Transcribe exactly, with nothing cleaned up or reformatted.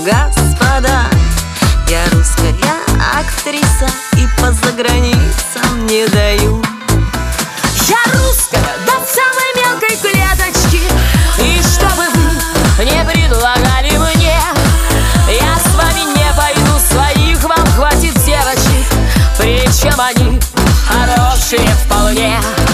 господа. Я русская актриса и по заграницам не даю. Я русская до самой мелкой клеточки, и что бы вы не предлагали мне, я с вами не пойду, своих вам хватит девочек, причем они хорошие вполне.